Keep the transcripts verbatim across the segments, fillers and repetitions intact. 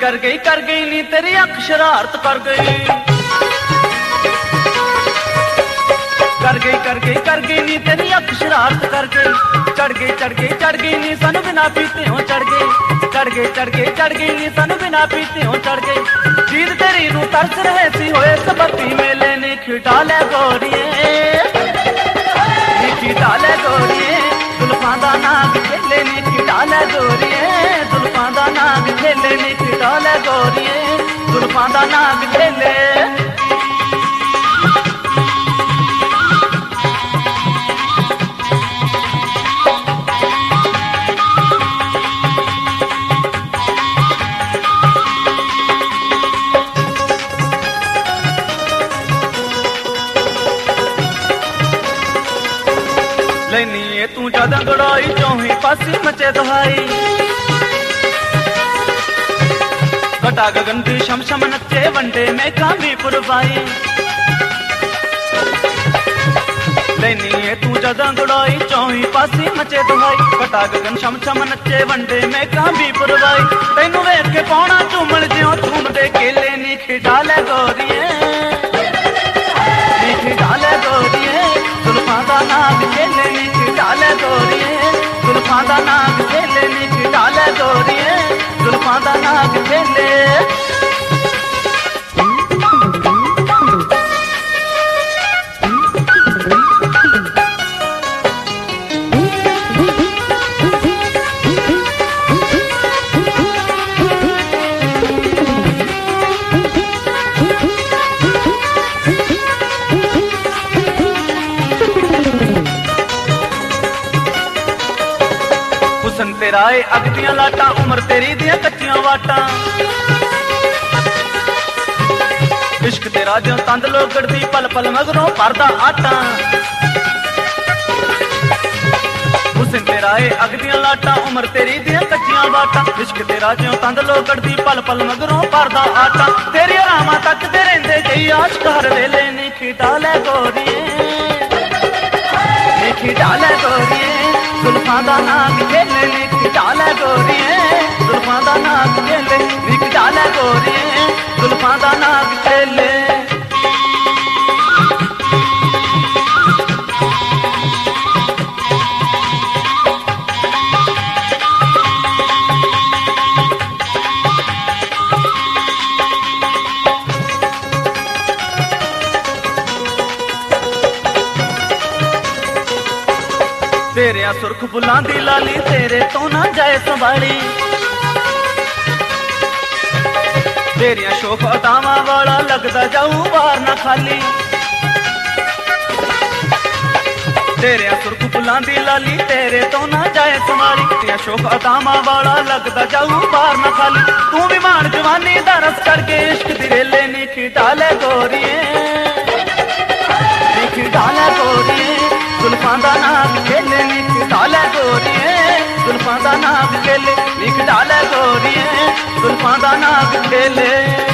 कर गई कर गई नी तेरी अख शरारत कर गई, कर गई कर गई कर गई नी तेरी अख शरारत कर गई। चढ़ गई चढ़ गई चढ़ गई नी सानू बिना पीते हो चढ़ गई, चढ़ गई चढ़ गई चढ़ गई नी सानू बिना पीते हो चढ़ गई। जीद तेरी नू तरस रहे सी होए सबती मेले नी खिटा ले गोरिए, नी खिटा ले गोरिए जुल्फां दा नाग खेले नी खिटा ले गोरिए, जुल्फां दा नाग खेले नी खिटा ले गोरिए, जुल्फां दा नाग खेले। लेनी तू ज्यादा गड़ाई चौही पासी मचे दहाई, घटा गगन दी शम शम नचे वंडे में कामी पुरवाई। लेनी तू ज्यादा गड़ाई चौही पासी मचे दहाई, घटा गगन शम शम नचे वंडे में कामी पुरवाई। तेनू वेख के पौना झूमण ज्यों झूम दे केले नी खिटा ले गोरिए, नी खिटा ले गोरिए जुल्फां दा नाग खेले नी खिटा ले गोरिए, जुल्फां दा नाग खेले नी खिटा ले गोरिए, जुल्फां दा नाग खेले। हुसन तेरा ए अग दियां लाटां उमर तेरी दियां कच्चियां वाटां, इश्क तेरा ज्यों तंद लोगड़ दी पल पल मगरों भरदा आटा। हुसन तेरा ए अग दियां लाटां उमर तेरी दियां कच्चियां वाटां, इश्क तेरा ज्यों तंद लोगड़ दी पल पल मगरों भरदा आटा। तेरी रामां तक दे रहिंदे जई आशिक हर वेले नी खिटा ले गोरिए, नी खिटा ले गोरिए जुल्फां दा नाग खेले नी खिटा ले गोरिए, जुल्फां दा नाग खेले नी खिटा ले गोरिए, जुल्फां दा नाग खेले। तेरे सुर्ख फुलां दी लाली तेरे तो ना जाए संभाली, तेरिया शोख अदावां वाला लगदा जाऊ बार ना खाली। तेरे सुर्ख फुलां दी लाली तेरे तो ना जाए संभाली, तेरिया शोख अदावां वाला लगदा जाऊ बार ना खाली। तू भी मान जवानी दा रस करके इश्क दी रेले नी खिटा ले गोरिए, नी खिटा ले गोरिए जुल्फां दा नाग खेले नी खिटा ले गोरिए, जुल्फां दा नाग खेले नी खिटा ले गोरिए, जुल्फां दा नाग खेले।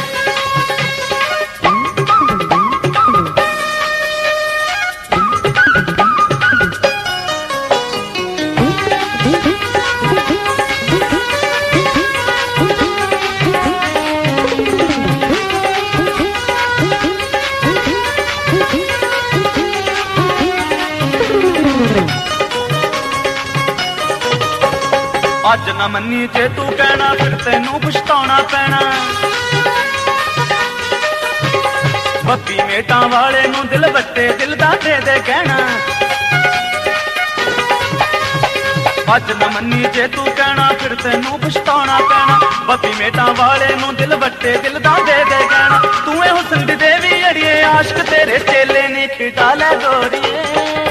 अज ना मन्नी जे तू कहना फिर तेनू पछताना पैना, बत्ती मेटां वाले नू दिल बट्टे दिल दा दे दे कहना। अज ना मन्नी जे तू कहना फिर तेनू पछताना पैना, बत्ती मेटां वाले नू दिल बट्टे दिल दा दे दे कहना। तू ए हुस्न दी देवी अड़िए आशिक तेरे चेले नी खिटा ले गोरिए,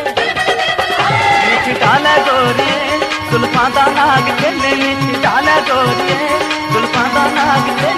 नी खिटा ले गोरिए जुल्फां दा नाग खेले नी खिटा ले गोरिए, जुल्फां दा नाग